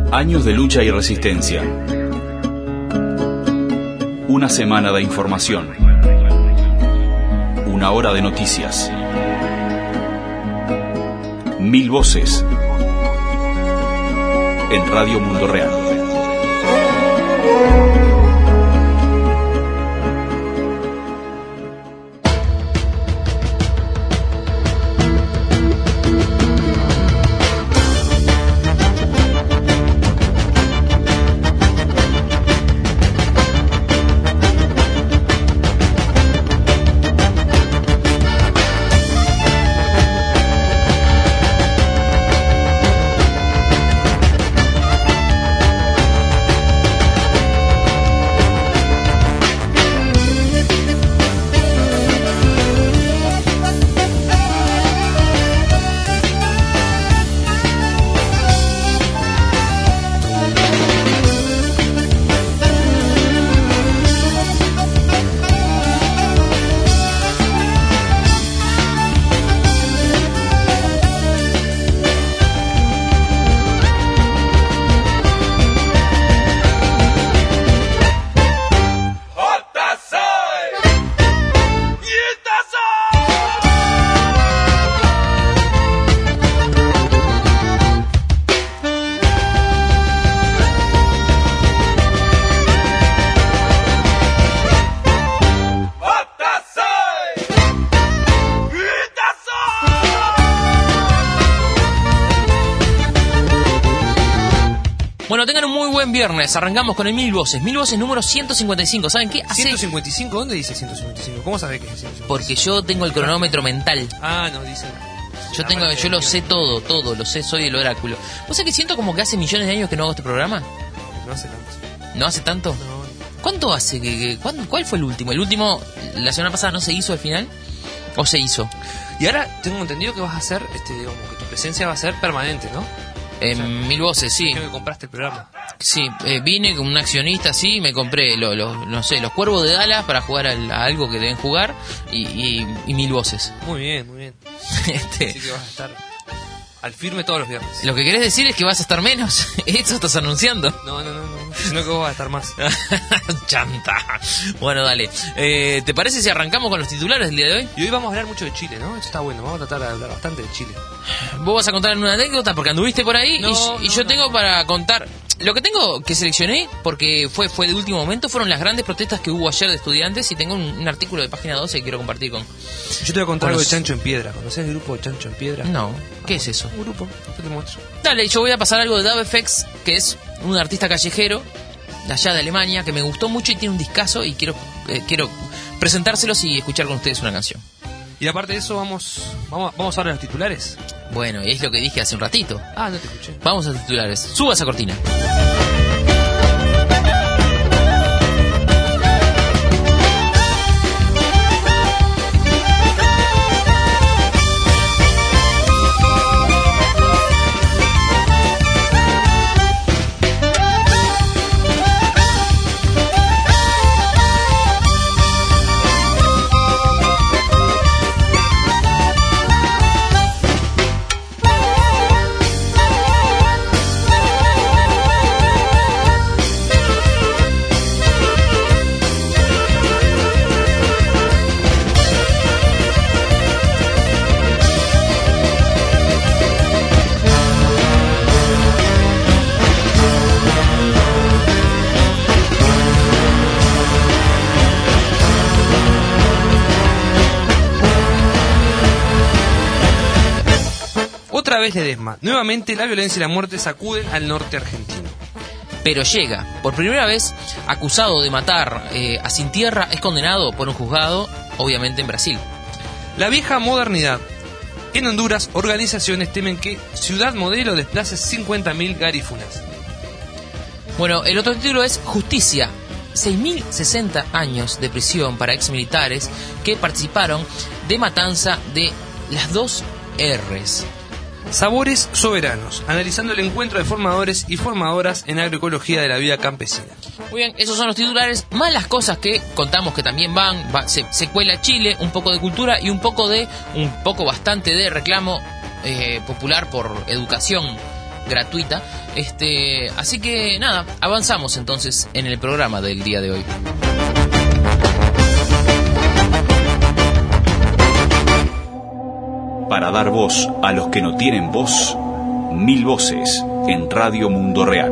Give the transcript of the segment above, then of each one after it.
Años de lucha y resistencia. Una semana de información. Una hora de noticias. 1000 voces. En Radio Mundo Real. Viernes, arrancamos con el 1000 voces número 155. ¿Saben qué? Hace... ¿155? ¿Dónde dice 155? ¿Cómo sabe que es 155? Porque yo tengo el cronómetro mental. Ah, no, dice. Yo lo sé todo, lo sé, soy el oráculo. ¿Vos sabés que siento como que hace millones de años que no hago este programa? No hace tanto. ¿No hace tanto? No. ¿Cuánto hace cuál fue el último? ¿El último, la semana pasada no se hizo al final? ¿O se hizo? Y ahora tengo entendido que vas a hacer, digamos, que tu presencia va a ser permanente, ¿no? En 1000 voces, sí. ¿Qué me compraste el programa? Sí, vine con un accionista, sí, me compré los Cuervos de Dallas para jugar a algo que deben jugar y 1000 voces. Muy bien. Así que vas a estar al firme todos los viernes. Lo que querés decir es que vas a estar menos. Eso estás anunciando. No. Sino que vos vas a estar más. Chanta. Bueno, dale. ¿Te parece si arrancamos con los titulares del día de hoy? Y hoy vamos a hablar mucho de Chile, ¿no? Esto está bueno. Vamos a tratar de hablar bastante de Chile. Vos vas a contar una anécdota porque anduviste por ahí y yo tengo para contar. Lo que tengo que seleccioné, porque fue de último momento, fueron las grandes protestas que hubo ayer de estudiantes y tengo un artículo de página 12 que quiero compartir con... Yo te voy a contar algo de Chancho en Piedra. ¿Conocés el grupo de Chancho en Piedra? No. ¿Qué es eso? Un grupo. Yo te muestro. Dale, yo voy a pasar algo de Dave FX, que es un artista callejero de allá de Alemania, que me gustó mucho y tiene un discazo y quiero presentárselos y escuchar con ustedes una canción. Y aparte de eso, vamos ahora a los titulares. Bueno, es lo que dije hace un ratito. Ah, no te escuché. Vamos a los titulares. Suba esa cortina. Otra vez Ledesma. Nuevamente la violencia y la muerte sacuden al norte argentino. Pero llega. Por primera vez, acusado de matar a Sin Tierra, es condenado por un juzgado, obviamente en Brasil. La vieja modernidad. En Honduras, organizaciones temen que Ciudad Modelo desplace 50.000 garífunas. Bueno, el otro título es Justicia. 6.060 años de prisión para exmilitares que participaron de matanza de las 2 R's. Sabores soberanos, analizando el encuentro de formadores y formadoras en agroecología de la vida campesina. Muy bien, esos son los titulares, más las cosas que contamos que también se cuela Chile, un poco de cultura y un poco bastante de reclamo popular por educación gratuita. Así que nada, avanzamos entonces en el programa del día de hoy. Para dar voz a los que no tienen voz, 1000 voces en Radio Mundo Real.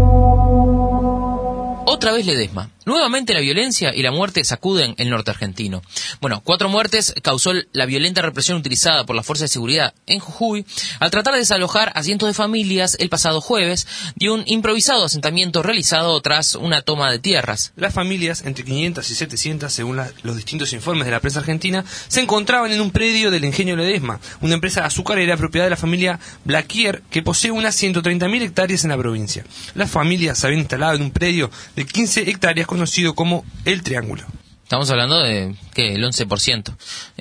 Otra vez Ledesma. Nuevamente la violencia y la muerte sacuden el norte argentino. Bueno, 4 muertes causó la violenta represión utilizada por las fuerzas de seguridad en Jujuy al tratar de desalojar a cientos de familias el pasado jueves de un improvisado asentamiento realizado tras una toma de tierras. Las familias, entre 500 y 700, según los distintos informes de la prensa argentina, se encontraban en un predio del Ingenio Ledesma, una empresa azucarera propiedad de la familia Blaquier, que posee unas 130.000 hectáreas en la provincia. Las familias se habían instalado en un predio de 15 hectáreas conocido como El Triángulo. Estamos hablando de, ¿qué? El 11%.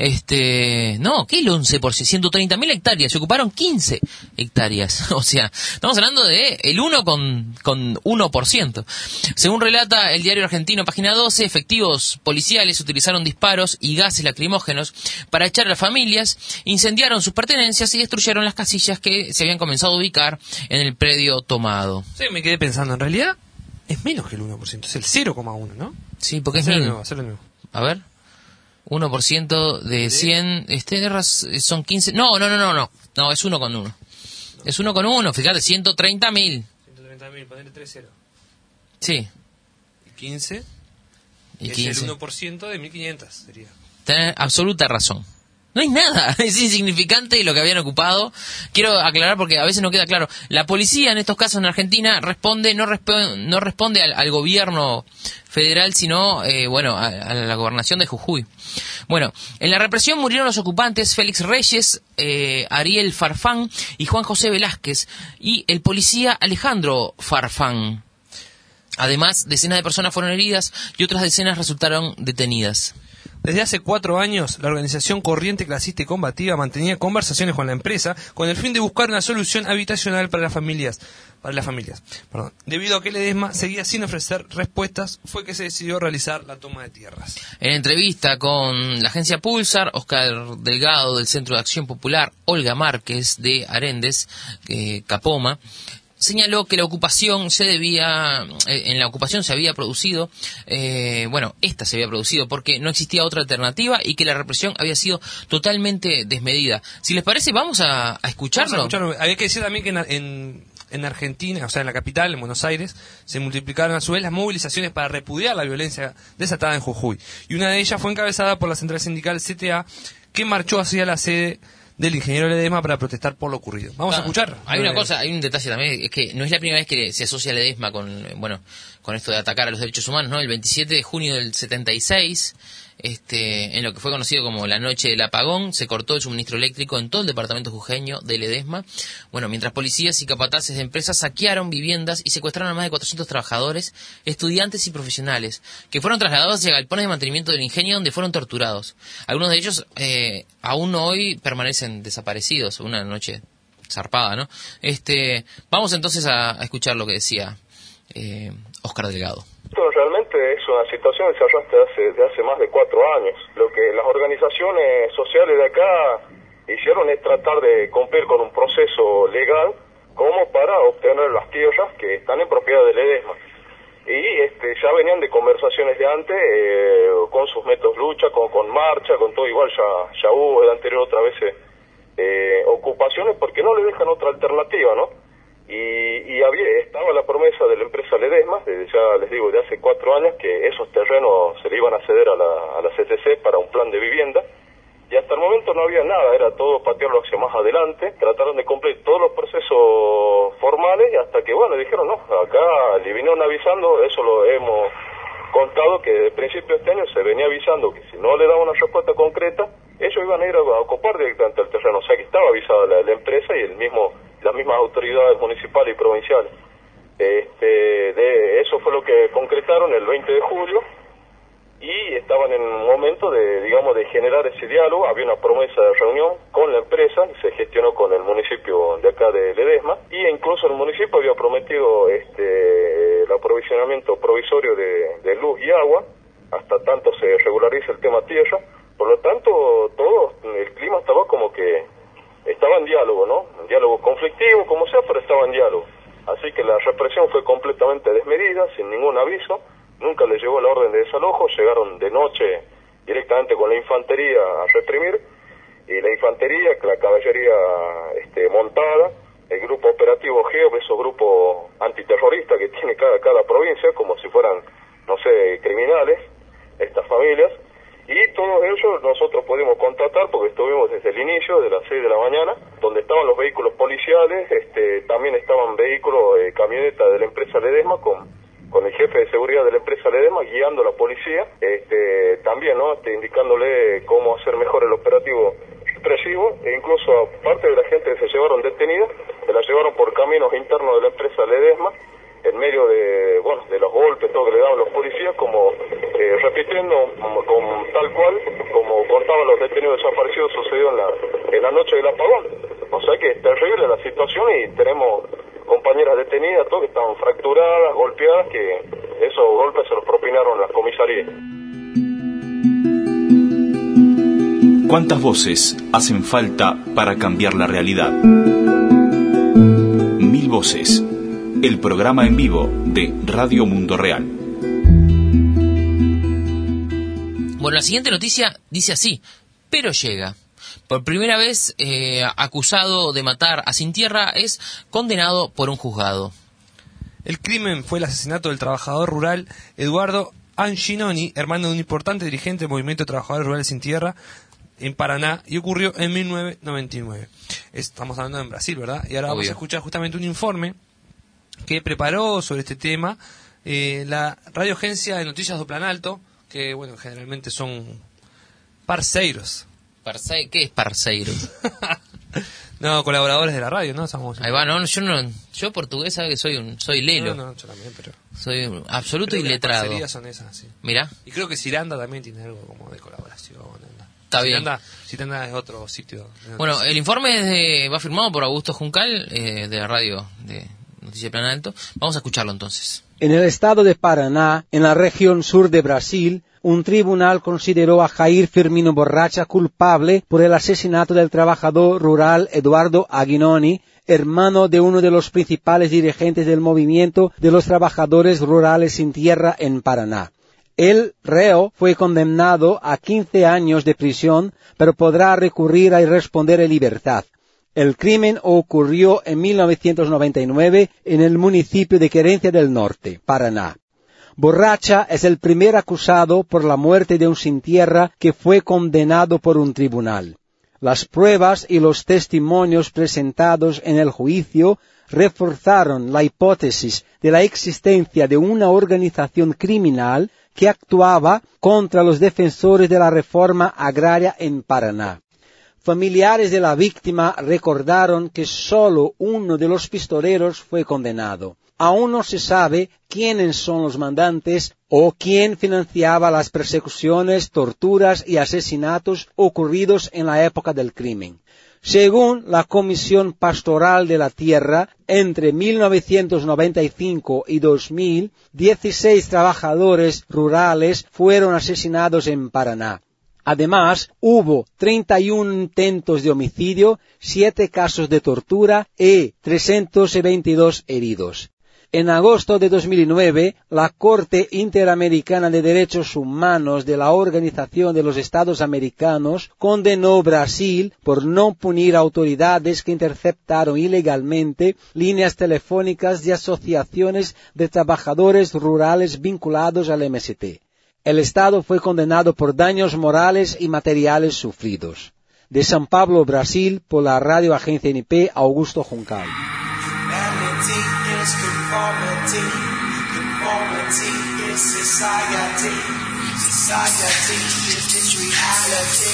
No, ¿qué el 11%? 130.000 hectáreas, se ocuparon 15 hectáreas. O sea, estamos hablando de el 1 con 1%. Según relata el diario argentino, página 12, efectivos policiales utilizaron disparos y gases lacrimógenos para echar a las familias, incendiaron sus pertenencias y destruyeron las casillas que se habían comenzado a ubicar en el predio tomado. Sí, me quedé pensando, en realidad es menos que el 1%, es el 0,1, ¿no? Sí, porque hacer es lo nuevo. A ver. 1% de 100, son 15. No, es 1 con 1. Es 1 con 1, fíjate, 130.000. 130.000, ponele 3-0. Sí. Y 15. Y es 15. El 1% de 1.500 sería. Tenés absoluta razón. No es nada, es insignificante lo que habían ocupado. Quiero aclarar porque a veces no queda claro. La policía en estos casos en Argentina no responde al gobierno federal, sino a la gobernación de Jujuy. Bueno, en la represión murieron los ocupantes Félix Reyes, Ariel Farfán y Juan José Velázquez, y el policía Alejandro Farfán. Además, decenas de personas fueron heridas y otras decenas resultaron detenidas. Desde hace 4 años, la organización Corriente Clasista y Combativa mantenía conversaciones con la empresa con el fin de buscar una solución habitacional para las familias. Debido a que Ledesma seguía sin ofrecer respuestas, fue que se decidió realizar la toma de tierras. En entrevista con la agencia Pulsar, Oscar Delgado del Centro de Acción Popular, Olga Márquez de Arendes, Capoma, señaló que en la ocupación se había producido, esta se había producido porque no existía otra alternativa y que la represión había sido totalmente desmedida. Si les parece, vamos a escucharlo. Había que decir también que en Argentina, o sea, en la capital, en Buenos Aires, se multiplicaron a su vez las movilizaciones para repudiar la violencia desatada en Jujuy. Y una de ellas fue encabezada por la central sindical CTA, que marchó hacia la sede del ingeniero Ledesma para protestar por lo ocurrido. Vamos a escuchar. Hay una cosa, hay un detalle también, es que no es la primera vez que se asocia Ledesma con esto de atacar a los derechos humanos, ¿no? El 27 de junio del 76, en lo que fue conocido como la noche del apagón, se cortó el suministro eléctrico en todo el departamento jujeño de Ledesma. Bueno, mientras policías y capataces de empresas saquearon viviendas y secuestraron a más de 400 trabajadores, estudiantes y profesionales, que fueron trasladados hacia galpones de mantenimiento del ingenio donde fueron torturados. Algunos de ellos aún hoy permanecen desaparecidos. Una noche zarpada, ¿no? Vamos entonces a escuchar lo que decía Oscar Delgado. Esto realmente es una situación que se arrastra de hace más de 4 años. Lo que las organizaciones sociales de acá hicieron es tratar de cumplir con un proceso legal como para obtener las tierras que están en propiedad de Ledesma. Y ya venían de conversaciones de antes, con sus métodos de lucha, con marcha, con todo igual, ya hubo de anterior otra vez ocupaciones porque no le dejan otra alternativa, ¿no? Y estaba la promesa de la empresa Ledesma, ya les digo, de hace 4 años, que esos terrenos se le iban a ceder a la CCC para un plan de vivienda, y hasta el momento no había nada, era todo patearlo hacia más adelante. Trataron de cumplir todos los procesos formales, y hasta que, dijeron, no, acá le vinieron avisando, eso lo hemos contado, que desde el principio de este año se venía avisando que si no le daban una respuesta concreta, ellos iban a ir a ocupar directamente el terreno, o sea que estaba avisada la empresa y las mismas autoridades municipales y provinciales. Eso fue lo que concretaron el 20 de julio, y estaban en un momento de generar ese diálogo. Había una promesa de reunión con la empresa, se gestionó con el municipio de acá de Ledesma, y incluso el municipio había prometido el aprovisionamiento provisorio de luz y agua, hasta tanto se regulariza el tema tierra. Por lo tanto, el clima estaba como que estaba en diálogo, ¿no? En diálogo conflictivo, como sea, pero estaba en diálogo. Así que la represión fue completamente desmedida, sin ningún aviso, nunca les llegó la orden de desalojo, llegaron de noche directamente con la infantería a reprimir, y la infantería, la caballería montada, el grupo operativo GEO, esos grupos antiterroristas que tiene cada provincia, como si fueran, no sé, criminales, estas familias, y todos ellos nosotros pudimos contratar porque estuvimos desde el inicio, de las 6 de la mañana, donde estaban los vehículos policiales, también estaban vehículos, camionetas de la empresa Ledesma con el jefe de seguridad de la empresa Ledesma guiando a la policía, también, ¿no? Indicándole cómo hacer mejor el operativo represivo, e incluso aparte de la gente que se llevaron detenida, se la llevaron por caminos internos de la empresa Ledesma, en medio de los golpes, todo que le daban los policías, como repitiendo tal cual, como contaban los detenidos desaparecidos, sucedió en la noche del apagón. O sea que es terrible la situación y tenemos compañeras detenidas, todas que estaban fracturadas, golpeadas, que esos golpes se los propinaron las comisarías. ¿Cuántas voces hacen falta para cambiar la realidad? 1000 voces. El programa en vivo de Radio Mundo Real. Bueno, la siguiente noticia dice así: pero llega. Por primera vez, acusado de matar a Sintierra, es condenado por un juzgado. El crimen fue el asesinato del trabajador rural Eduardo Anginoni, hermano de un importante dirigente del movimiento de trabajadores rurales sin tierra en Paraná, y ocurrió en 1999. Estamos hablando en Brasil, ¿verdad? Y ahora vamos a escuchar justamente un informe que preparó sobre este tema la Radio Agencia de Noticias do Planalto, que bueno, generalmente son parceiros. ¿Qué es parceiro? No, colaboradores de la radio, ¿no? Ahí va, no, yo portugués sabe que soy lelo. No, yo también, pero soy absoluto iletrado. Las parcerías son esas, sí. Mirá. Y creo que Ciranda también tiene algo como de colaboración. Está bien. Ciranda es otro sitio. Bueno, el informe va firmado por Augusto Juncal, de la radio de Noticias Planalto. Vamos a escucharlo entonces. En el estado de Paraná, en la región sur de Brasil, un tribunal consideró a Jair Firmino Borracha culpable por el asesinato del trabajador rural Eduardo Anginoni, hermano de uno de los principales dirigentes del movimiento de los trabajadores rurales sin tierra en Paraná. El reo fue condenado a 15 años de prisión, pero podrá recurrir a responder en libertad. El crimen ocurrió en 1999 en el municipio de Querencia del Norte, Paraná. Borracha es el primer acusado por la muerte de un sin tierra que fue condenado por un tribunal. Las pruebas y los testimonios presentados en el juicio reforzaron la hipótesis de la existencia de una organización criminal que actuaba contra los defensores de la reforma agraria en Paraná. Familiares de la víctima recordaron que solo uno de los pistoleros fue condenado. Aún no se sabe quiénes son los mandantes o quién financiaba las persecuciones, torturas y asesinatos ocurridos en la época del crimen. Según la Comisión Pastoral de la Tierra, entre 1995 y 2000, 16 trabajadores rurales fueron asesinados en Paraná. Además, hubo 31 intentos de homicidio, 7 casos de tortura y 322 heridos. En agosto de 2009, la Corte Interamericana de Derechos Humanos de la Organización de los Estados Americanos condenó Brasil por no punir a autoridades que interceptaron ilegalmente líneas telefónicas de asociaciones de trabajadores rurales vinculados al MST. El Estado fue condenado por daños morales y materiales sufridos. De São Paulo, Brasil, por la Radio Agencia NP, Augusto Juncal. Conformity is society. Society is this reality.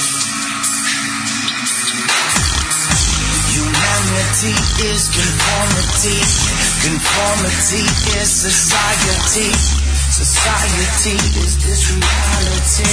Humanity is conformity. Conformity is society. Society is this reality.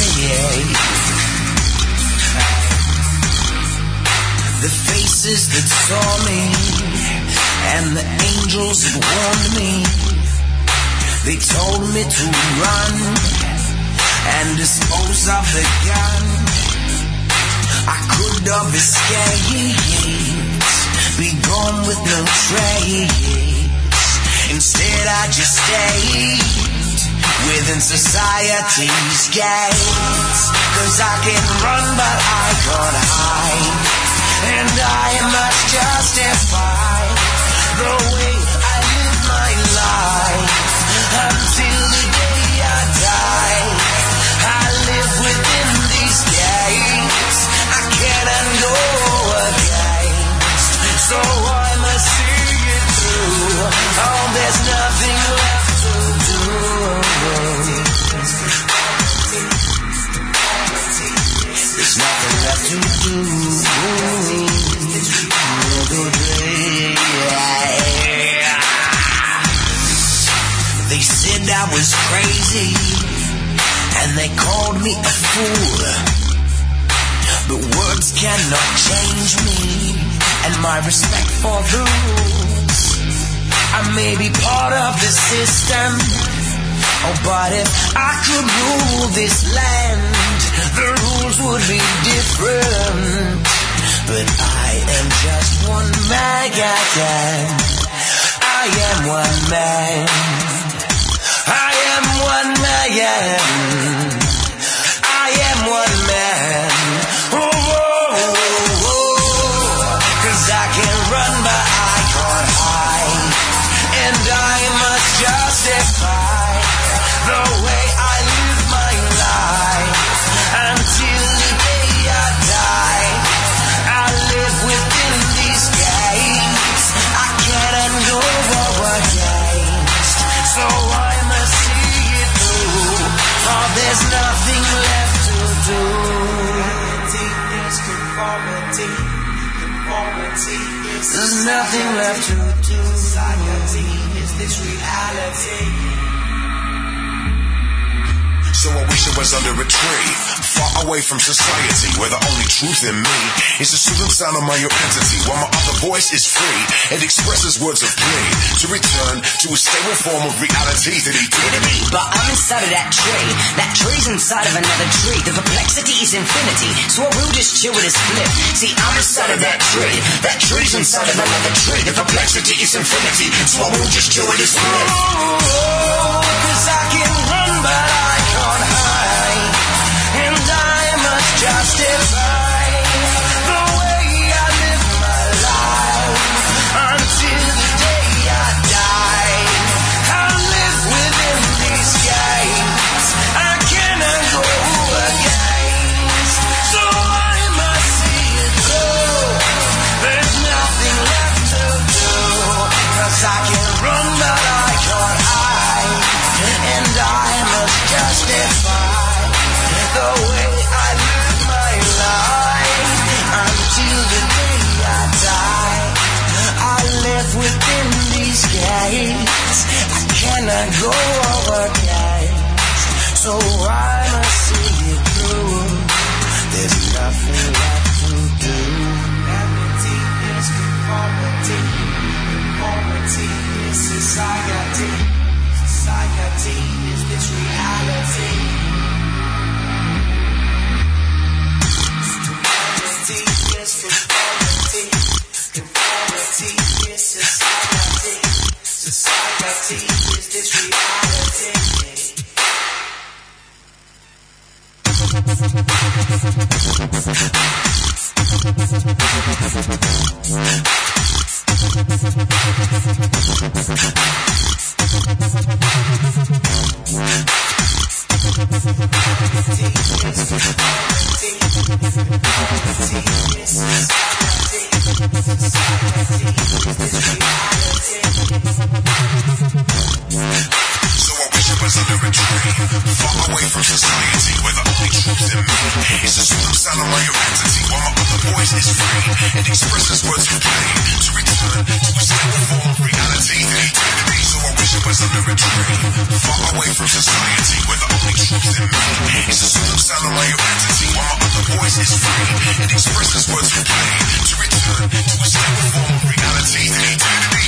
The faces that saw me and the angels that warned me, they told me to run and dispose of the gun. I could have escaped, be gone with no trace. Instead I just stayed within society's gates. 'Cause I can run but I can't hide, and I must justify the way I live my life until the day I die. I live within these gates, I cannot go against, so I must see it through. Oh, there's nothing left to do. There's nothing left to do. They said I was crazy, and they called me a fool. But words cannot change me, and my respect for the rules. I may be part of the system, oh, but if I could rule this land, the rules would be different. But I am just one man. I am one man. I am one man. I am one man. Oh, oh, oh, oh. 'Cause I can run but I can't hide, and I must justify the way I live my life until the day I die. I live within these gates, I cannot go against, so I must see it through. Oh, there's nothing left to do. There's nothing left to do. Society is this reality. So I wish I was under a tree, far away from society, where the only truth in me is the soothing sound of my own entity, while my other voice is free and expresses words of plea to return to a stable form of reality that he did to me. But I'm inside of that tree's inside of another tree. The perplexity is infinity, so I will just chill with this flip. See, I'm inside of that tree's inside of another tree. The perplexity is infinity, so I will just chill with this flip. Oh, 'cause I can run but I can't hide, and I must justify the way I live my life until the day I die. I live within these gates, I cannot go against, so I must see it through. There's nothing left to do, 'cause I can run but I can't hide, and I must justify the way I live my life until the day I die. I live within these gates, I cannot go against, so I must see it through. There's nothing left to do. Enmity is conformity, conformity is society. Society is this reality. Conformity is conformity. Conformity is society. Society is this reality. So I wish I was under a tree, far away from society, where the only truth in me is the soothing sound of my own entity, while my other voice is free and expresses words of plea to return to a stable form of reality that he did to me. So I wish I was under a tree, far away from society, where the only truth in me is the soothing sound of my own entity, while my other voice is free and expresses words of plea to return to a stable form of reality that he did to me.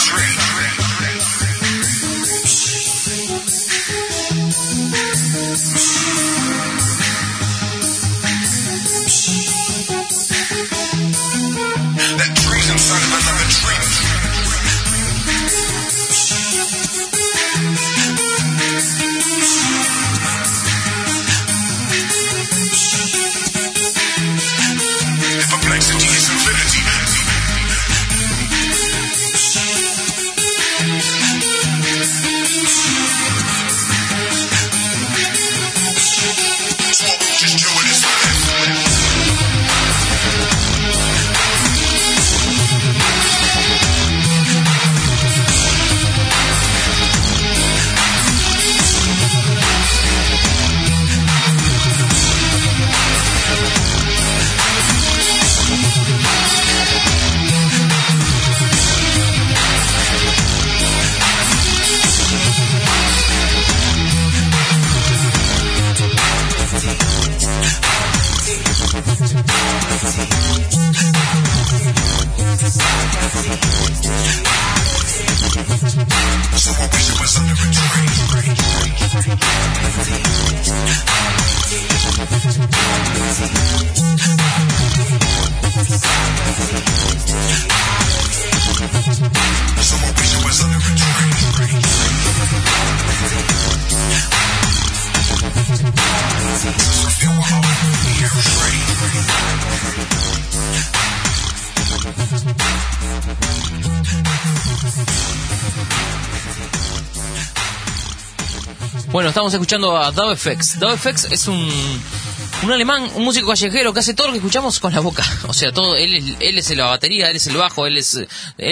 Bueno, estamos escuchando a Dub FX. Dub FX es un alemán, un músico callejero que hace todo lo que escuchamos con la boca. O sea, todo, él es la batería, él es el bajo, él es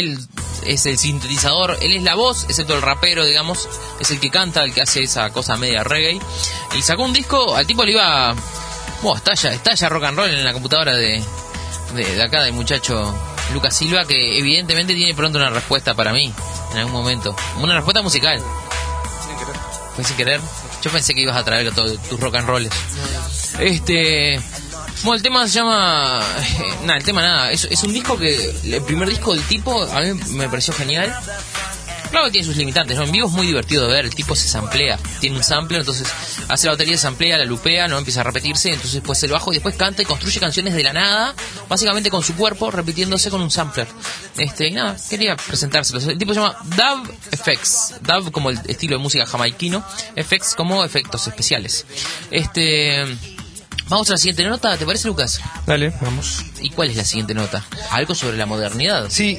el sintetizador, él es la voz, excepto el rapero, digamos, es el que canta, el que hace esa cosa media reggae. Y sacó un disco, al tipo le iba... estalla rock and roll en la computadora de acá del muchacho Lucas Silva, que evidentemente tiene pronto una respuesta para mí, en algún momento. Una respuesta musical. Fue sin querer. Yo pensé que ibas a traer todos tus rock and rolls. Bueno, el tema se llama... el tema nada. Es un disco que... El primer disco del tipo a mí me pareció genial. Claro que tiene sus limitantes, ¿no? En vivo es muy divertido de ver. El tipo se samplea. Tiene un sampler, entonces hace la batería, samplea, la lupea, no empieza a repetirse. Entonces después el bajo y después canta y construye canciones de la nada. Básicamente con su cuerpo, repitiéndose con un sampler. Nada, quería presentárselos. El tipo se llama Dub FX. Dub como el estilo de música jamaiquino. FX como efectos especiales. Vamos a la siguiente nota, ¿te parece, Lucas? Dale, vamos. ¿Y cuál es la siguiente nota? ¿Algo sobre la modernidad? Sí,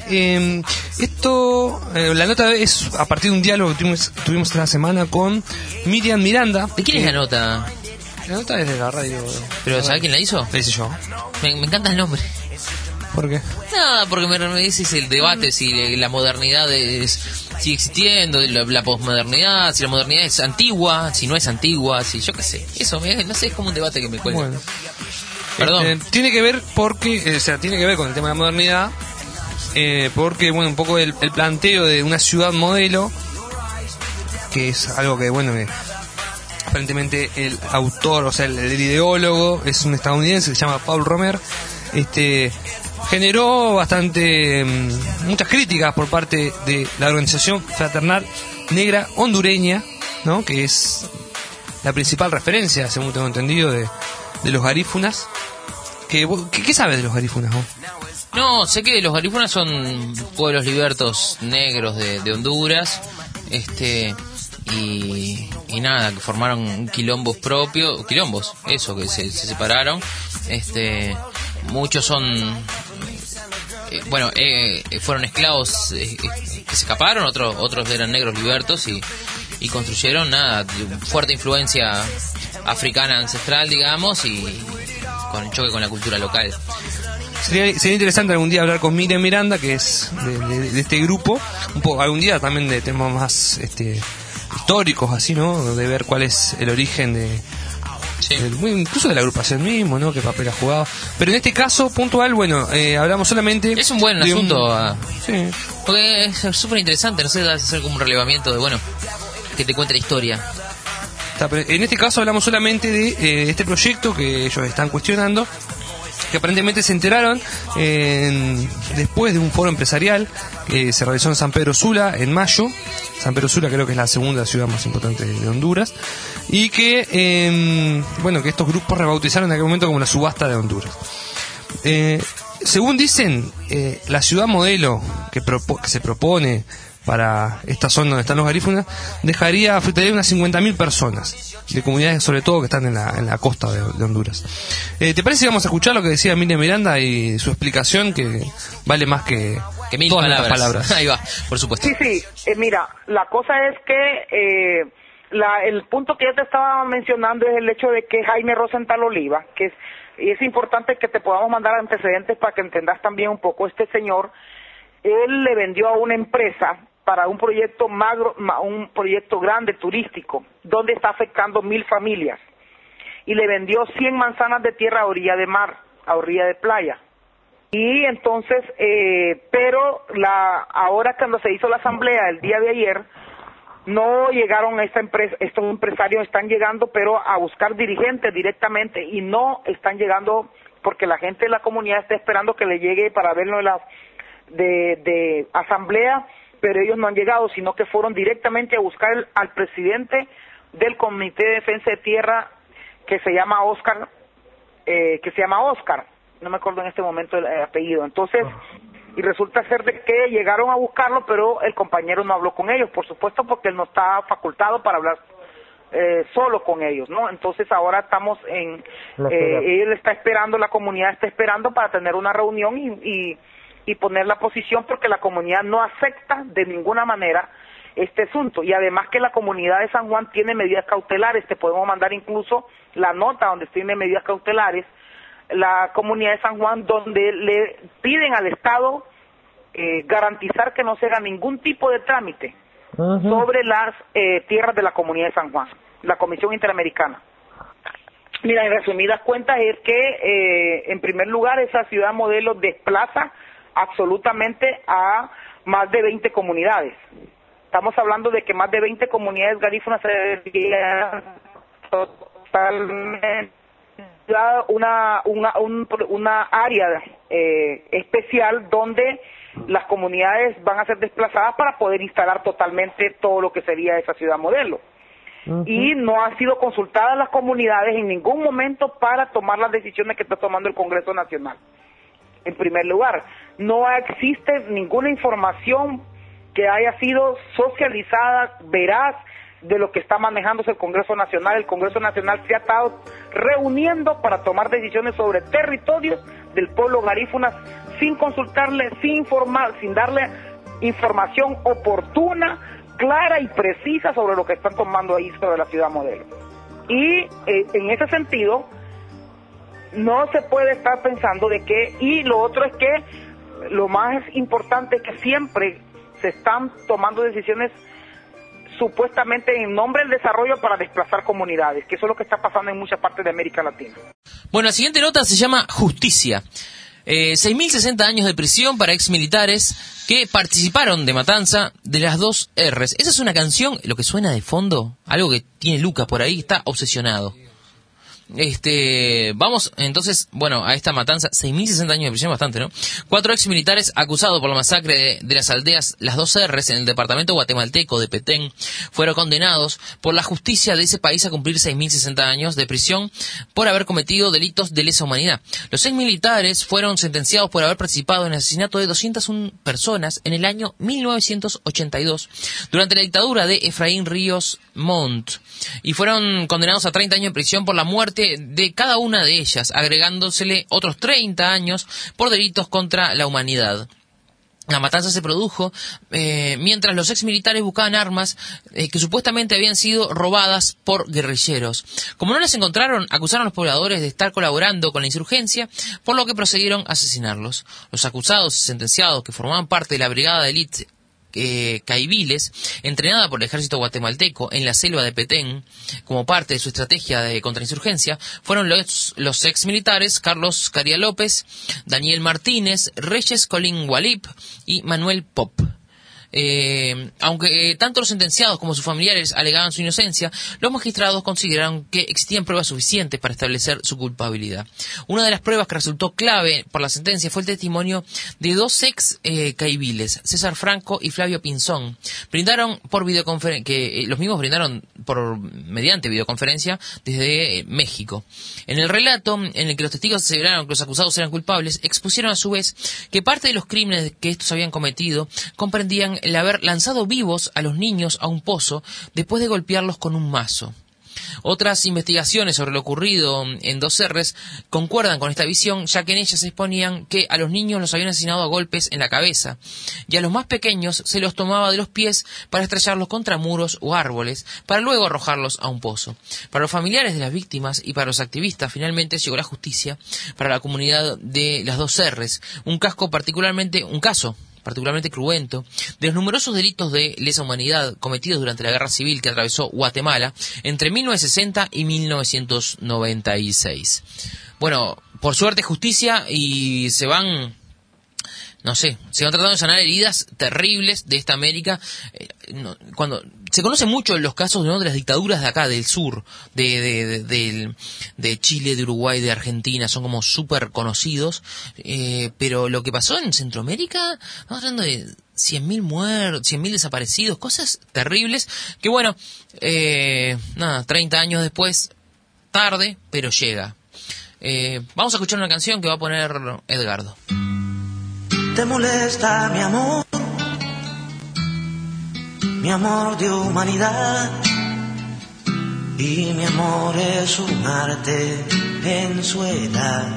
la nota es a partir de un diálogo que tuvimos esta semana con Miriam Miranda. ¿De quién es la nota? La nota es de la radio. ¿Pero sabes quién la hizo? La hice yo. Me encanta el nombre. ¿Por qué? Nada, porque me dices el debate si la modernidad sigue existiendo, la posmodernidad, si la modernidad es antigua, si no es antigua, si yo qué sé. Eso, no sé, es como un debate que me cuelga. Bueno. Perdón. Tiene que ver tiene que ver con el tema de la modernidad, porque, bueno, un poco el planteo de una ciudad modelo, que es algo que, bueno, aparentemente el autor, o sea, el ideólogo es un estadounidense que se llama Paul Romer. Generó muchas críticas por parte de la organización fraternal negra hondureña, ¿no? Que es la principal referencia, según tengo entendido, de los garífunas. ¿Qué sabes de los garífunas, vos? No, sé que los garífunas son pueblos libertos negros de Honduras, y nada, que formaron quilombos propios, que se separaron. Muchos son fueron esclavos que se escaparon, otros eran negros libertos y construyeron fuerte influencia africana ancestral, digamos, y con choque con la cultura local. Sería interesante algún día hablar con Miriam Miranda, que es de este grupo, un poco algún día también de temas más históricos, así, ¿no? De ver cuál es el origen incluso de la agrupación mismo, ¿no? Qué papel ha jugado. Pero en este caso puntual, bueno, hablamos solamente... Es un buen asunto. Sí. Porque es súper interesante, no sé, hacer como un relevamiento de, que te cuente la historia. En este caso hablamos solamente de este proyecto que ellos están cuestionando, que aparentemente se enteraron después de un foro empresarial que se realizó en San Pedro Sula en mayo. San Pedro Sula creo que es la segunda ciudad más importante de Honduras, y que que estos grupos rebautizaron en aquel momento como la subasta de Honduras. Según dicen, la ciudad modelo que se propone para esta zona donde están los garífunas afectaría unas 50.000 personas de comunidades, sobre todo que están en la costa de Honduras. ¿Te parece que vamos a escuchar lo que decía Miriam Miranda y su explicación, que vale más que 1000 palabras? Ahí va, por supuesto. Sí, mira, la cosa es que el punto que yo te estaba mencionando es el hecho de que Jaime Rosenthal Oliva, y es importante que te podamos mandar antecedentes para que entendas también un poco. Este señor, él le vendió a una empresa para un proyecto un proyecto grande turístico, donde está afectando 1,000 familias, y le vendió 100 manzanas de tierra a orilla de mar, a orilla de playa. Y entonces, ahora cuando se hizo la asamblea el día de ayer, no llegaron a esta empresa, estos empresarios están llegando, pero a buscar dirigentes directamente, y no están llegando porque la gente de la comunidad está esperando que le llegue para verlo de asamblea, pero ellos no han llegado, sino que fueron directamente a buscar al presidente del Comité de Defensa de Tierra, que se llama Oscar, no me acuerdo en este momento el apellido. Entonces, y resulta ser de que llegaron a buscarlo, pero el compañero no habló con ellos, por supuesto, porque él no está facultado para hablar solo con ellos, ¿no? Entonces ahora estamos él está esperando, la comunidad está esperando para tener una reunión y poner la posición, porque la comunidad no acepta de ninguna manera este asunto, y además que la comunidad de San Juan tiene medidas cautelares. Te podemos mandar incluso la nota donde tiene medidas cautelares la comunidad de San Juan, donde le piden al Estado garantizar que no se haga ningún tipo de trámite sobre las tierras de la comunidad de San Juan, la Comisión Interamericana. Mira, en resumidas cuentas es que en primer lugar esa ciudad modelo desplaza absolutamente a más de 20 comunidades. Estamos hablando de que más de 20 comunidades garífunas se verían totalmente una área especial donde las comunidades van a ser desplazadas para poder instalar totalmente todo lo que sería esa ciudad modelo. Y no han sido consultadas las comunidades en ningún momento para tomar las decisiones que está tomando el Congreso Nacional. En primer lugar, no existe ninguna información que haya sido socializada, veraz, de lo que está manejándose el Congreso Nacional. El Congreso Nacional se ha estado reuniendo para tomar decisiones sobre territorios del pueblo garífuna sin consultarle, sin informar, sin darle información oportuna, clara y precisa sobre lo que están tomando ahí sobre la ciudad modelo. Y en ese sentido, no se puede estar pensando de que, y lo otro es que lo más importante es que siempre se están tomando decisiones supuestamente en nombre del desarrollo para desplazar comunidades, que eso es lo que está pasando en muchas partes de América Latina. Bueno, la siguiente nota se llama Justicia. 6.060 años de prisión para exmilitares que participaron de matanza de las 2 R's. Esa es una canción, lo que suena de fondo, algo que tiene Lucas por ahí, está obsesionado. Vamos entonces, a esta matanza, 6.060 años de prisión, bastante, ¿no? 4 ex militares acusados por la masacre de las aldeas Las 2 R's en el departamento guatemalteco de Petén fueron condenados por la justicia de ese país a cumplir 6.060 años de prisión por haber cometido delitos de lesa humanidad. Los ex militares fueron sentenciados por haber participado en el asesinato de 201 personas en el año 1982 durante la dictadura de Efraín Ríos Montt, y fueron condenados a 30 años de prisión por la muerte de cada una de ellas, agregándosele otros 30 años por delitos contra la humanidad. La matanza se produjo mientras los exmilitares buscaban armas que supuestamente habían sido robadas por guerrilleros. Como no las encontraron, acusaron a los pobladores de estar colaborando con la insurgencia, por lo que procedieron a asesinarlos. Los acusados y sentenciados, que formaban parte de la brigada de élite Caibiles, entrenada por el ejército guatemalteco en la selva de Petén como parte de su estrategia de contrainsurgencia, fueron los ex militares Carlos Caria López, Daniel Martínez, Reyes Colín Gualip y Manuel Pop. Aunque tanto los sentenciados como sus familiares alegaban su inocencia, los magistrados consideraron que existían pruebas suficientes para establecer su culpabilidad. Una de las pruebas que resultó clave por la sentencia fue el testimonio de dos ex caiviles, César Franco y Flavio Pinzón. Brindaron por videoconferencia, que los mismos brindaron mediante videoconferencia desde México. En el relato, en el que los testigos aseveraron que los acusados eran culpables, expusieron a su vez que parte de los crímenes que estos habían cometido comprendían el haber lanzado vivos a los niños a un pozo después de golpearlos con un mazo. Otras investigaciones sobre lo ocurrido en 2Rs concuerdan con esta visión, ya que en ellas se exponían que a los niños los habían asesinado a golpes en la cabeza y a los más pequeños se los tomaba de los pies para estrellarlos contra muros o árboles, para luego arrojarlos a un pozo. Para los familiares de las víctimas y para los activistas, finalmente llegó la justicia para la comunidad de las 2Rs, un caso particularmente cruento, de los numerosos delitos de lesa humanidad cometidos durante la guerra civil que atravesó Guatemala entre 1960 y 1996. Bueno, por suerte justicia y se van tratando de sanar heridas terribles de esta América. Cuando se conoce mucho los casos, ¿no?, de las dictaduras de acá, del sur, de Chile, de Uruguay, de Argentina, son como súper conocidos, pero lo que pasó en Centroamérica, estamos hablando de 100.000 muertos, 100.000 desaparecidos, cosas terribles, que bueno, 30 años después, tarde, pero llega. Vamos a escuchar una canción que va a poner Edgardo. ¿Te molesta mi amor de humanidad? Y mi amor es un arte en su edad.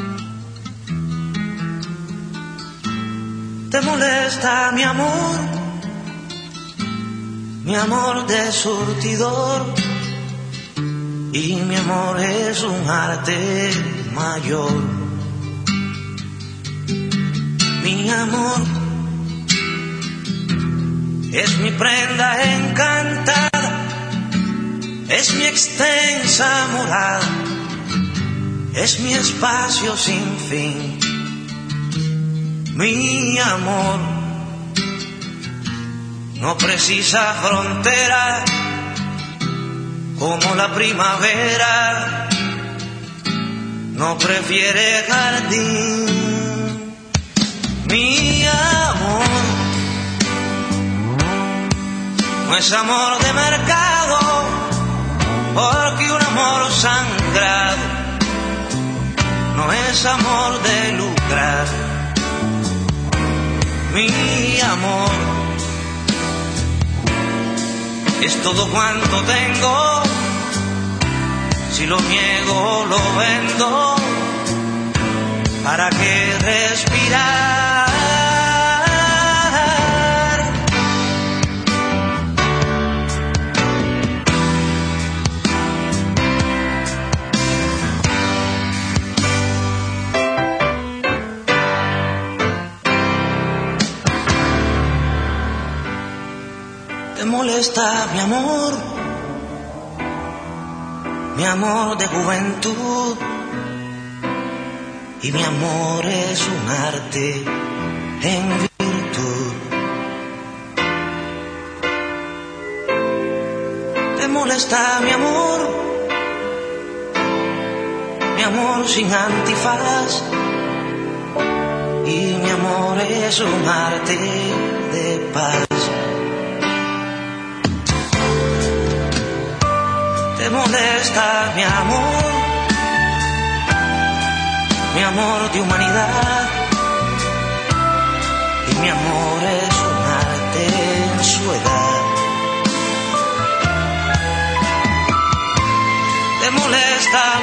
¿Te molesta mi amor de surtidor? Y mi amor es un arte mayor. Mi amor es mi prenda encantada, es mi extensa morada, es mi espacio sin fin. Mi amor no precisa frontera como la primavera, no prefiere jardín. Mi amor no es amor de mercado, porque un amor sangrado no es amor de lucrar. Mi amor es todo cuanto tengo, si lo niego lo vendo. ¿Para qué respirar? ¿Te molesta mi amor de juventud? Y mi amor es un arte en virtud. ¿Te molesta mi amor sin antifaz? Y mi amor es un arte de paz. ¿Te molesta mi amor de humanidad? Y mi amor es un arte en su edad. ¿Te molesta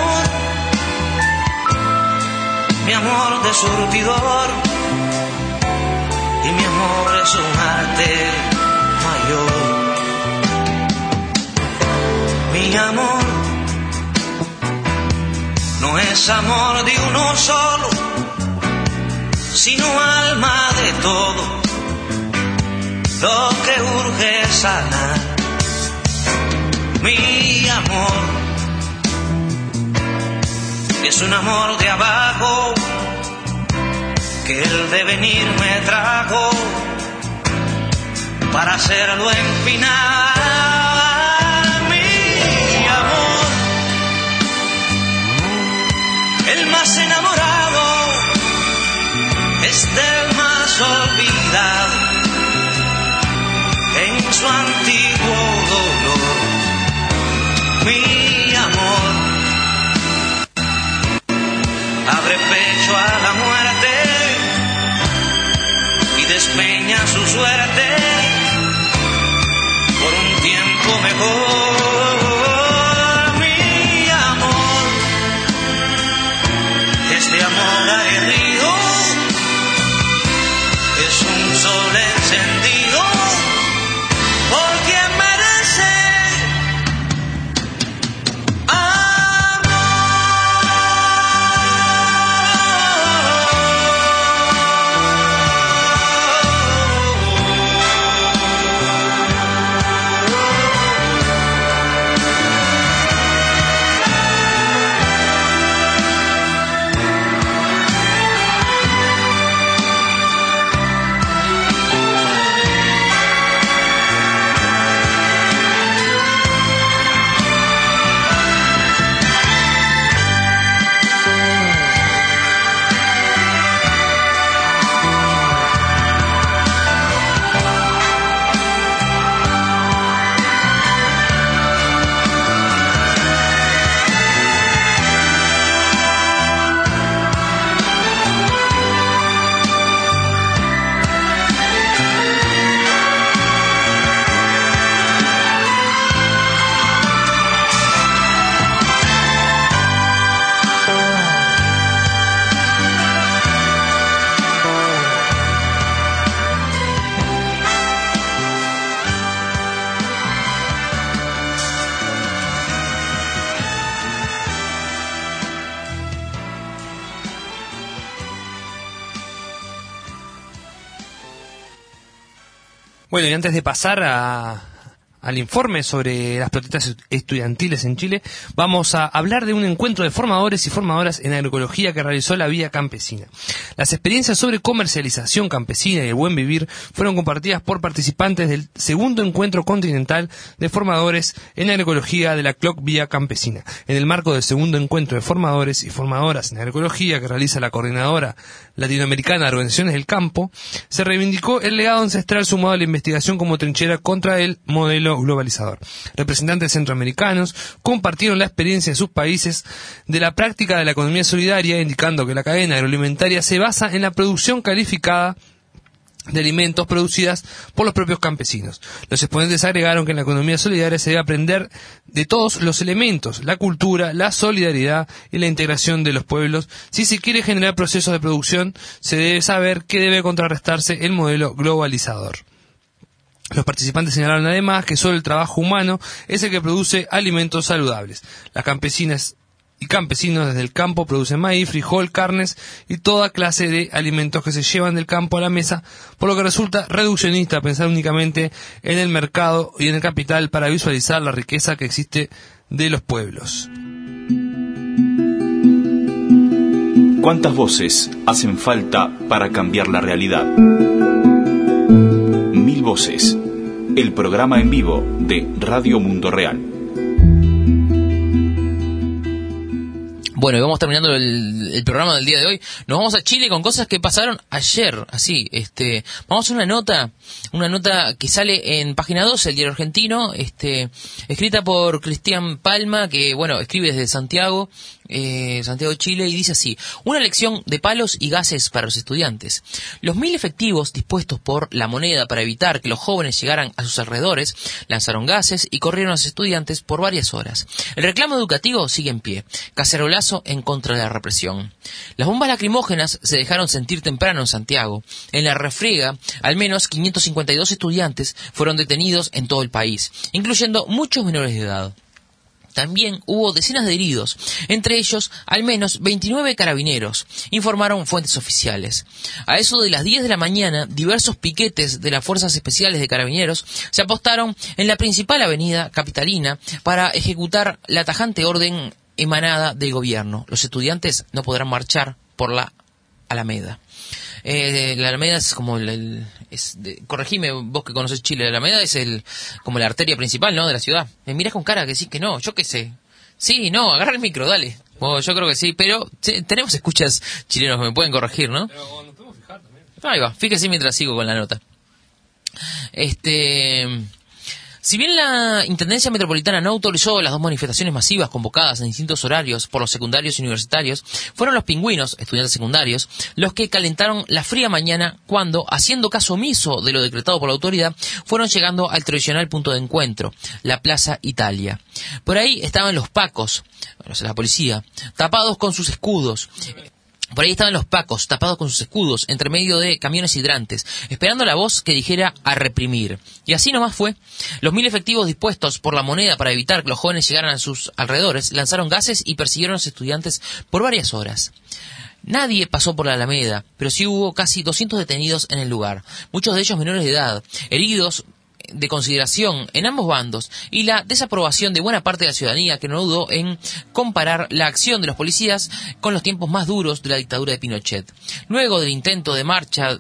mi amor de surtidor? Y mi amor es un arte mayor. Mi amor no es amor de uno solo, sino alma de todo, lo que urge sanar. Mi amor es un amor de abajo, que el devenir me trajo, para hacerlo empinar. Mi amor, el más enamorado es del más olvidado en su antiguo dolor. Mi amor, abre pecho a la muerte y despeña su suerte por un tiempo mejor. Mi amor, este amor aguerrido es un sol encendido por quien merece Bueno, y antes de pasar al informe sobre las protestas estudiantiles en Chile, vamos a hablar de un encuentro de formadores y formadoras en agroecología que realizó la Vía Campesina. Las experiencias sobre comercialización campesina y el buen vivir fueron compartidas por participantes del segundo encuentro continental de formadores en agroecología de la CLOC Vía Campesina. En el marco del segundo encuentro de formadores y formadoras en agroecología que realiza la Coordinadora Latinoamericana de Organizaciones del Campo, se reivindicó el legado ancestral sumado a la investigación como trinchera contra el modelo globalizador. Representantes centroamericanos compartieron la experiencia de sus países de la práctica de la economía solidaria, indicando que la cadena agroalimentaria se basa en la producción calificada de alimentos producidas por los propios campesinos. Los exponentes agregaron que en la economía solidaria se debe aprender de todos los elementos, la cultura, la solidaridad y la integración de los pueblos. Si se quiere generar procesos de producción, se debe saber que debe contrarrestarse el modelo globalizador. Los participantes señalaron además que solo el trabajo humano es el que produce alimentos saludables. Las campesinas y campesinos desde el campo producen maíz, frijol, carnes y toda clase de alimentos que se llevan del campo a la mesa, por lo que resulta reduccionista pensar únicamente en el mercado y en el capital para visualizar la riqueza que existe de los pueblos. ¿Cuántas voces hacen falta para cambiar la realidad? 1000 voces, el programa en vivo de Radio Mundo Real. Bueno, y vamos terminando el programa del día de hoy. Nos vamos a Chile con cosas que pasaron ayer, así, vamos a una nota que sale en Página 12, el diario argentino, escrita por Cristian Palma, que, bueno, escribe desde Santiago, Chile, y dice así: una lección de palos y gases para los estudiantes. Los 1000 efectivos dispuestos por la moneda para evitar que los jóvenes llegaran a sus alrededores lanzaron gases y corrieron a los estudiantes por varias horas. El reclamo educativo sigue en pie, cacerolazo en contra de la represión. Las bombas lacrimógenas se dejaron sentir temprano en Santiago. En la refriega, al menos 552 estudiantes fueron detenidos en todo el país, incluyendo muchos menores de edad. También hubo decenas de heridos, entre ellos al menos 29 carabineros, informaron fuentes oficiales. A eso de las 10 de la mañana, diversos piquetes de las Fuerzas Especiales de Carabineros se apostaron en la principal avenida capitalina para ejecutar la tajante orden emanada del gobierno. Los estudiantes no podrán marchar por la Alameda. La Alameda es como el corregime vos que conoces Chile, la Alameda es como la arteria principal, ¿no?, de la ciudad. Me mirás con cara que sí, que no, yo qué sé. Sí, no, agarra el micro, dale. Yo creo que sí, pero tenemos escuchas chilenos que me pueden corregir, ¿no? Pero nos podemos fijar también. Ahí va, fíjese mientras sigo con la nota. Si bien la Intendencia Metropolitana no autorizó las 2 manifestaciones masivas convocadas en distintos horarios por los secundarios y universitarios, fueron los pingüinos, estudiantes secundarios, los que calentaron la fría mañana cuando, haciendo caso omiso de lo decretado por la autoridad, fueron llegando al tradicional punto de encuentro, la Plaza Italia. Por ahí estaban los pacos, la policía, tapados con sus escudos. Por ahí estaban los pacos, tapados con sus escudos, entre medio de camiones hidrantes, esperando la voz que dijera a reprimir. Y así nomás fue. Los 1000 efectivos dispuestos por la moneda para evitar que los jóvenes llegaran a sus alrededores, lanzaron gases y persiguieron a los estudiantes por varias horas. Nadie pasó por la Alameda, pero sí hubo casi 200 detenidos en el lugar, muchos de ellos menores de edad, heridos de consideración en ambos bandos y la desaprobación de buena parte de la ciudadanía que no dudó en comparar la acción de los policías con los tiempos más duros de la dictadura de Pinochet. Luego del intento de marcha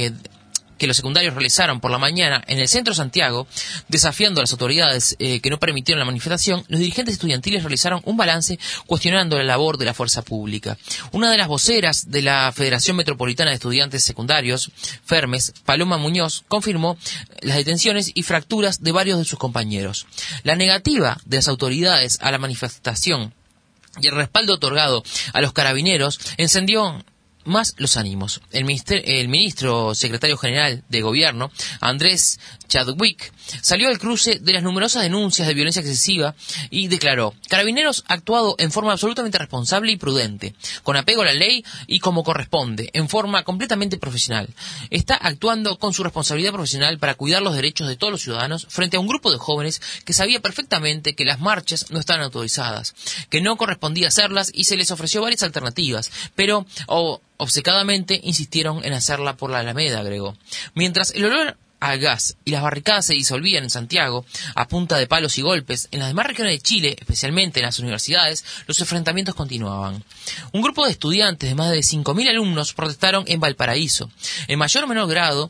que los secundarios realizaron por la mañana en el centro de Santiago, desafiando a las autoridades que no permitieron la manifestación, los dirigentes estudiantiles realizaron un balance cuestionando la labor de la fuerza pública. Una de las voceras de la Federación Metropolitana de Estudiantes Secundarios, Fermes, Paloma Muñoz, confirmó las detenciones y fracturas de varios de sus compañeros. La negativa de las autoridades a la manifestación y el respaldo otorgado a los carabineros encendió más los ánimos. El ministro secretario general de Gobierno, Andrés Chadwick, salió al cruce de las numerosas denuncias de violencia excesiva y declaró: Carabineros ha actuado en forma absolutamente responsable y prudente, con apego a la ley y como corresponde, en forma completamente profesional. Está actuando con su responsabilidad profesional para cuidar los derechos de todos los ciudadanos frente a un grupo de jóvenes que sabía perfectamente que las marchas no estaban autorizadas, que no correspondía hacerlas y se les ofreció varias alternativas, pero obcecadamente insistieron en hacerla por la Alameda, agregó. Mientras el olor al gas y las barricadas se disolvían en Santiago a punta de palos y golpes, en las demás regiones de Chile, especialmente en las universidades, los enfrentamientos continuaban. Un grupo de estudiantes de más de 5.000 alumnos protestaron en Valparaíso. En mayor o menor grado,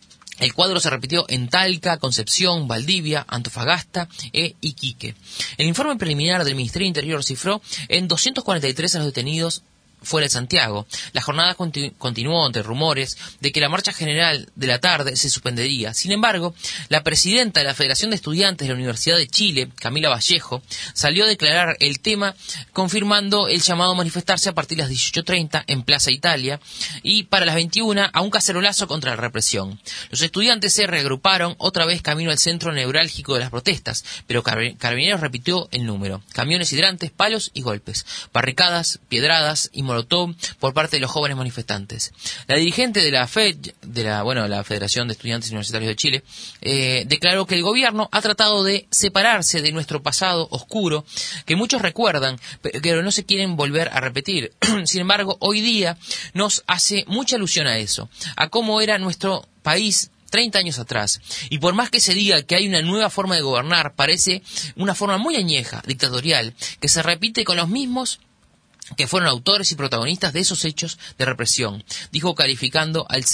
el cuadro se repitió en Talca, Concepción, Valdivia, Antofagasta e Iquique. El informe preliminar del Ministerio del Interior cifró en 243 a los detenidos fuera de Santiago. La jornada continuó entre rumores de que la marcha general de la tarde se suspendería. Sin embargo, la presidenta de la Federación de Estudiantes de la Universidad de Chile, Camila Vallejo, salió a declarar el tema, confirmando el llamado a manifestarse a partir de las 18:30 en Plaza Italia y para las 21 a un cacerolazo contra la represión. Los estudiantes se reagruparon otra vez camino al centro neurálgico de las protestas, pero Carabineros repitió el número: camiones hidrantes, palos y golpes, barricadas, piedradas y molotov por parte de los jóvenes manifestantes. La dirigente de la FED, la Federación de Estudiantes Universitarios de Chile, declaró que el gobierno ha tratado de separarse de nuestro pasado oscuro, que muchos recuerdan, pero no se quieren volver a repetir. Sin embargo, hoy día nos hace mucha alusión a eso, a cómo era nuestro país 30 años atrás. Y por más que se diga que hay una nueva forma de gobernar, parece una forma muy añeja, dictatorial, que se repite con los mismos que fueron autores y protagonistas de esos hechos de represión, dijo calificando al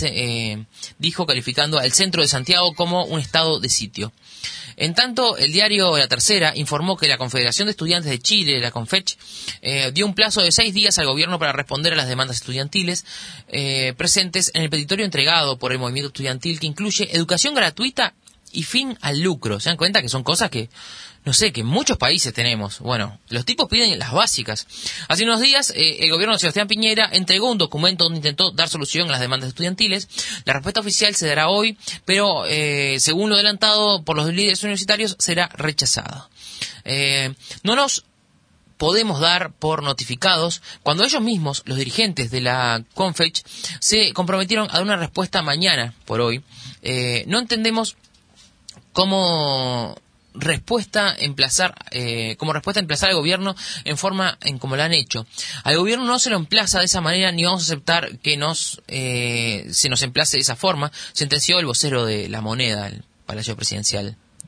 centro de Santiago como un estado de sitio. En tanto, el diario La Tercera informó que la Confederación de Estudiantes de Chile, la CONFECH, dio un plazo de 6 días al gobierno para responder a las demandas estudiantiles presentes en el petitorio entregado por el movimiento estudiantil, que incluye educación gratuita y fin al lucro. ¿Se dan cuenta que son cosas que, no sé, que en muchos países tenemos? Bueno, los tipos piden las básicas. Hace unos días, el gobierno de Sebastián Piñera entregó un documento donde intentó dar solución a las demandas estudiantiles. La respuesta oficial se dará hoy, pero según lo adelantado por los líderes universitarios, será rechazada. No nos podemos dar por notificados cuando ellos mismos, los dirigentes de la CONFECH, se comprometieron a dar una respuesta mañana por hoy. No entendemos como respuesta emplazar al gobierno en forma en como lo han hecho. Al gobierno no se lo emplaza de esa manera, ni vamos a aceptar que se nos emplace de esa forma, sentenció el vocero de La Moneda, el Palacio Presidencial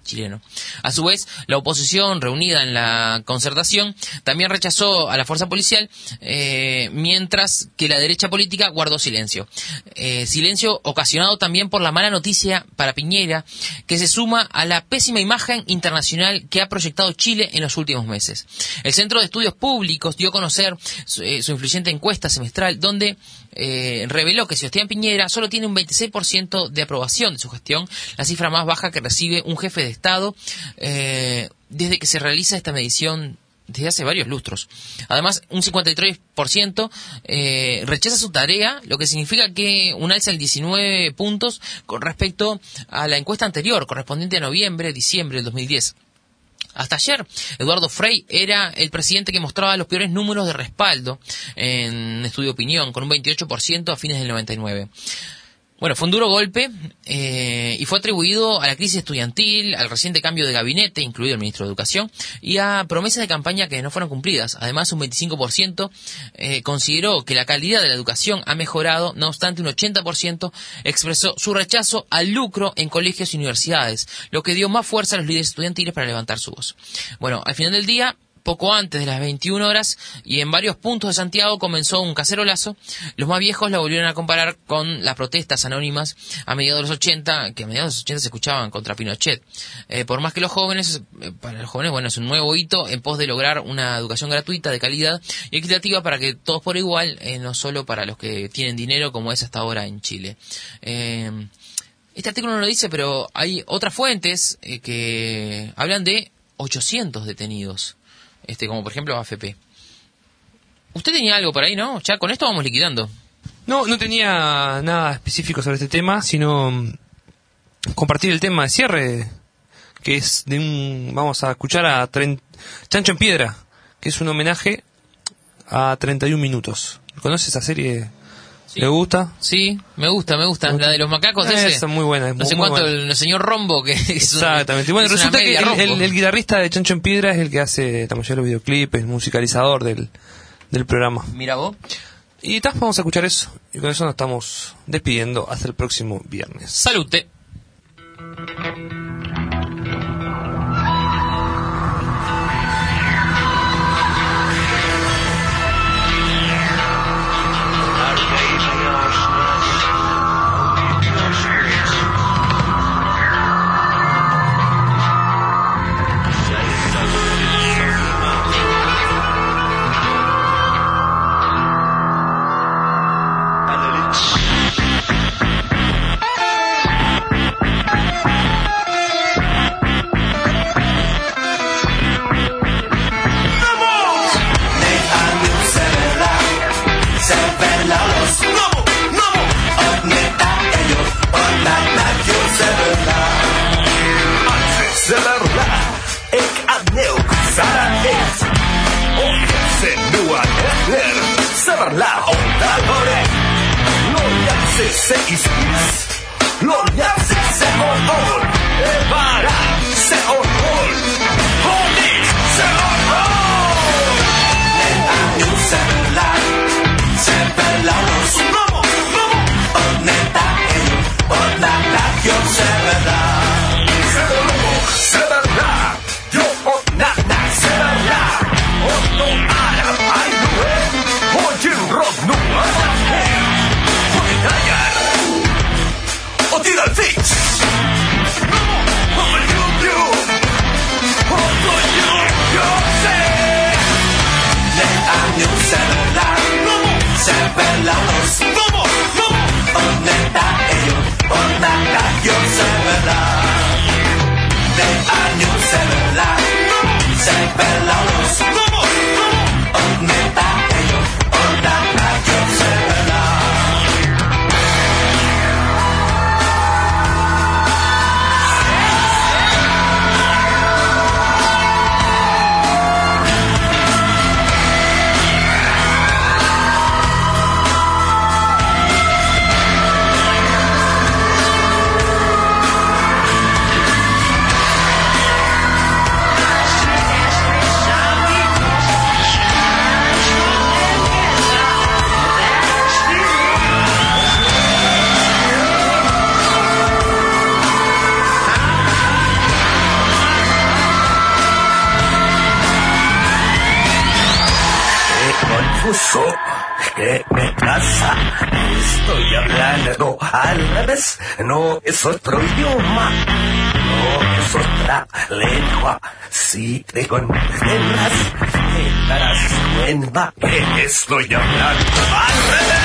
chileno. A su vez, la oposición reunida en la concertación también rechazó a la fuerza policial, mientras que la derecha política guardó silencio. Silencio ocasionado también por la mala noticia para Piñera, que se suma a la pésima imagen internacional que ha proyectado Chile en los últimos meses. El Centro de Estudios Públicos dio a conocer su influyente encuesta semestral, donde reveló que Sebastián Piñera solo tiene un 26% de aprobación de su gestión, la cifra más baja que recibe un jefe de Estado desde que se realiza esta medición desde hace varios lustros. Además, un 53% rechaza su tarea, lo que significa que un alza de 19 puntos con respecto a la encuesta anterior, correspondiente a noviembre-diciembre del 2010. Hasta ayer, Eduardo Frei era el presidente que mostraba los peores números de respaldo en Estudio Opinión, con un 28% a fines del 99. Bueno, fue un duro golpe y fue atribuido a la crisis estudiantil, al reciente cambio de gabinete, incluido el ministro de Educación, y a promesas de campaña que no fueron cumplidas. Además, un 25% consideró que la calidad de la educación ha mejorado, no obstante un 80% expresó su rechazo al lucro en colegios y universidades, lo que dio más fuerza a los líderes estudiantiles para levantar su voz. Bueno, al final del día, poco antes de las 21 horas y en varios puntos de Santiago comenzó un cacerolazo. Los más viejos la volvieron a comparar con las protestas anónimas a mediados de los 80, que a mediados de los 80 se escuchaban contra Pinochet. Por más que los jóvenes, para los jóvenes, bueno, es un nuevo hito en pos de lograr una educación gratuita, de calidad y equitativa para que todos por igual, no solo para los que tienen dinero, como es hasta ahora en Chile. Este artículo no lo dice, pero hay otras fuentes que hablan de 800 detenidos. Como por ejemplo AFP. Usted tenía algo por ahí, ¿no? Ya con esto vamos liquidando. No tenía nada específico sobre este tema, sino compartir el tema de cierre, que es vamos a escuchar a Chancho en Piedra, que es un homenaje a 31 minutos. ¿Conoce esa serie? Sí. ¿Le gusta? Sí, me gusta. La de los macacos, ese. Es muy buena. No sé cuánto, el señor Rombo, que es exactamente. Bueno, resulta que el guitarrista de Chancho en Piedra es el que hace la mayoría de los videoclips, el musicalizador del programa. Mira vos. Y vamos a escuchar eso. Y con eso nos estamos despidiendo hasta el próximo viernes. Salute. Tira el fix. confuso. ¿Qué me pasa? Estoy hablando al revés. No es otro idioma. No es otra lengua. Si te concentras, te darás cuenta que estoy hablando al revés.